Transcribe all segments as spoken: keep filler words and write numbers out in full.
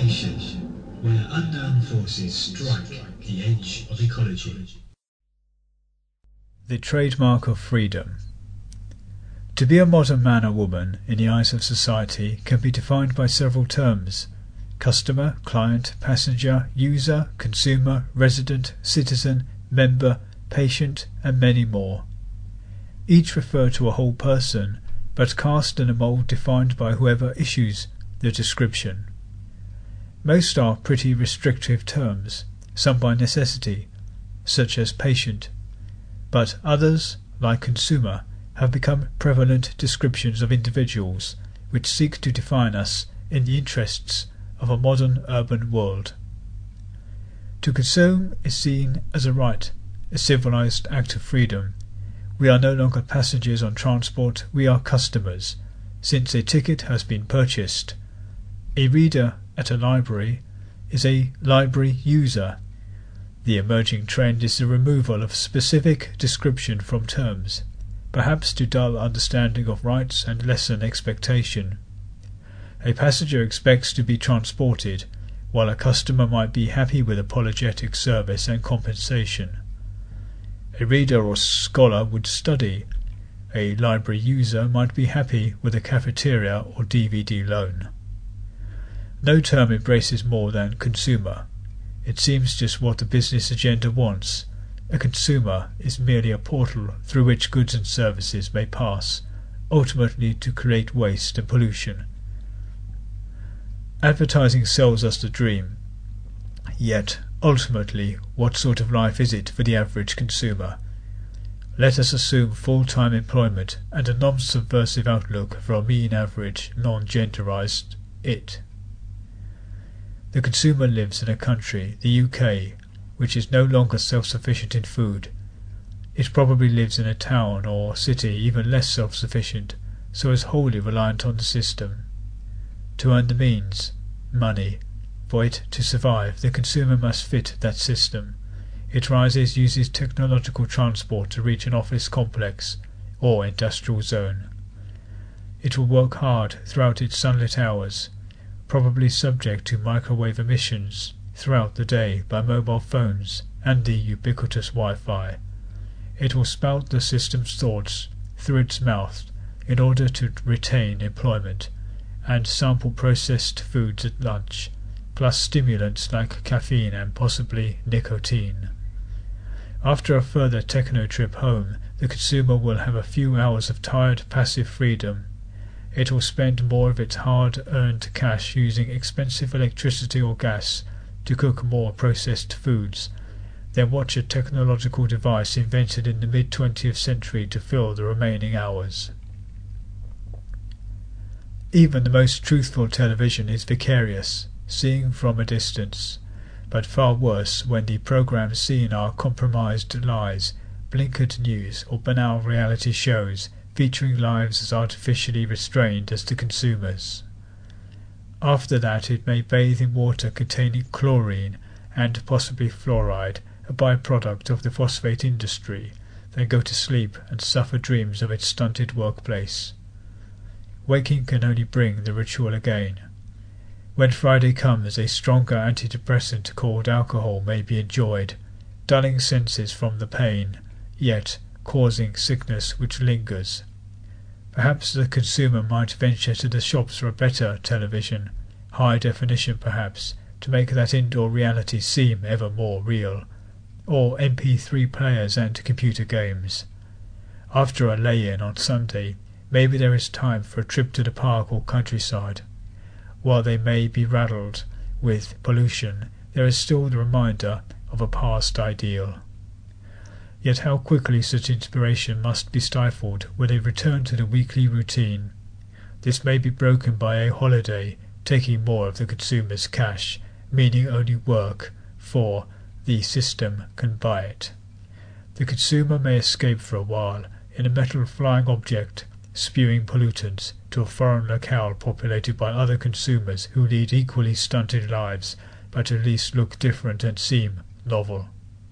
station, where unknown forces strike the edge of ecology. The trademark of freedom. To be a modern man or woman in the eyes of society can be defined by several terms: customer, client, passenger, user, consumer, resident, citizen, member, patient, and many more. Each refer to a whole person, but cast in a mould defined by whoever issues the description. Most are pretty restrictive terms, some by necessity, such as patient, but others, like consumer, have become prevalent descriptions of individuals which seek to define us in the interests of a modern urban world. To consume is seen as a right, a civilized act of freedom. We are no longer passengers on transport, we are customers, since a ticket has been purchased. A reader at a library is a library user. The emerging trend is the removal of specific description from terms, perhaps to dull understanding of rights and lessen expectation. A passenger expects to be transported, while a customer might be happy with apologetic service and compensation. A reader or scholar would study. A library user might be happy with a cafeteria or D V D loan. No term embraces more than consumer. It seems just what the business agenda wants. A consumer is merely a portal through which goods and services may pass, ultimately to create waste and pollution. Advertising sells us the dream. Yet, ultimately, what sort of life is it for the average consumer? Let us assume full-time employment and a non-subversive outlook for a mean average, non-genderized it. The consumer lives in a country, the U K, which is no longer self-sufficient in food. It probably lives in a town or city even less self-sufficient, so is wholly reliant on the system. To earn the means, money, for it to survive, the consumer must fit that system. It rises, uses technological transport to reach an office complex or industrial zone. It will work hard throughout its sunlit hours, probably subject to microwave emissions throughout the day by mobile phones and the ubiquitous Wi-Fi. It will spout the system's thoughts through its mouth in order to retain employment, and sample processed foods at lunch, plus stimulants like caffeine and possibly nicotine. After a further techno trip home, the consumer will have a few hours of tired passive freedom. It will spend more of its hard-earned cash using expensive electricity or gas to cook more processed foods, then watch a technological device invented in the mid-twentieth century to fill the remaining hours. Even the most truthful television is vicarious, seeing from a distance, but far worse when the programs seen are compromised lies, blinkered news, or banal reality shows featuring lives as artificially restrained as the consumers. After that it may bathe in water containing chlorine and possibly fluoride, a byproduct of the phosphate industry, then go to sleep and suffer dreams of its stunted workplace. Waking can only bring the ritual again. When Friday comes, a stronger antidepressant called alcohol may be enjoyed, dulling senses from the pain, yet causing sickness which lingers. Perhaps the consumer might venture to the shops for a better television, high definition perhaps, to make that indoor reality seem ever more real, or M P three players and computer games. After a lay-in on Sunday, maybe there is time for a trip to the park or countryside. While they may be raddled with pollution, there is still the reminder of a past ideal. Yet how quickly such inspiration must be stifled when they return to the weekly routine. This may be broken by a holiday, taking more of the consumer's cash, meaning only work, for the system can buy it. The consumer may escape for a while in a metal flying object, spewing pollutants, to a foreign locale populated by other consumers who lead equally stunted lives, but at least look different and seem novel.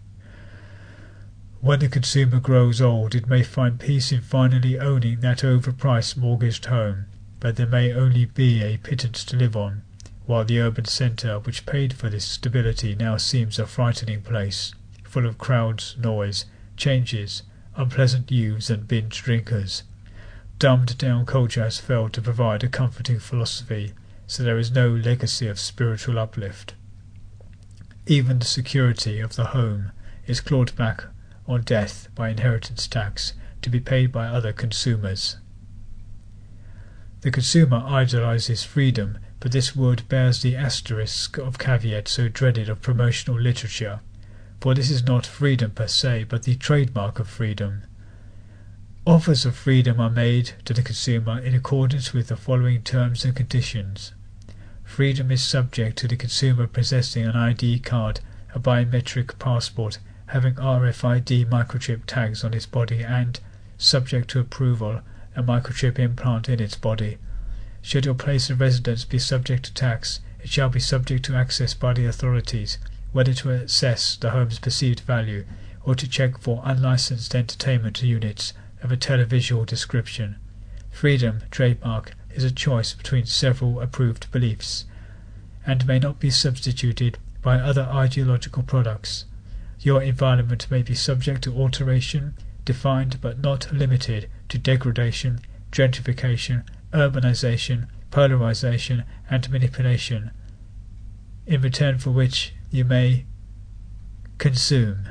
When the consumer grows old, it may find peace in finally owning that overpriced mortgaged home, but there may only be a pittance to live on, while the urban centre which paid for this stability now seems a frightening place, full of crowds, noise, changes, unpleasant youths and binge drinkers. Dumbed-down culture has failed to provide a comforting philosophy, so there is no legacy of spiritual uplift. Even the security of the home is clawed back on death by inheritance tax to be paid by other consumers. The consumer idolizes freedom, but this word bears the asterisk of caveat so dreaded of promotional literature, for this is not freedom per se, but the trademark of freedom. Offers of freedom are made to the consumer in accordance with the following terms and conditions. Freedom is subject to the consumer possessing an I D card, a biometric passport, having R F I D microchip tags on its body and, subject to approval, a microchip implant in its body. Should your place of residence be subject to tax, it shall be subject to access by the authorities, whether to assess the home's perceived value or to check for unlicensed entertainment units of a televisual description. Freedom, trademark, is a choice between several approved beliefs, and may not be substituted by other ideological products. Your environment may be subject to alteration, defined but not limited to degradation, gentrification, urbanization, polarization, and manipulation, in return for which you may consume.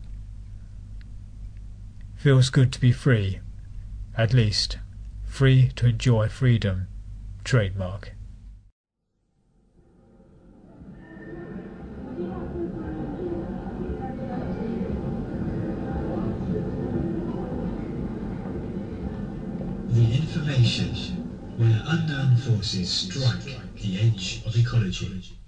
Feels good to be free, at least. Free to enjoy freedom. Trademark. The information where unknown forces strike the edge of ecology.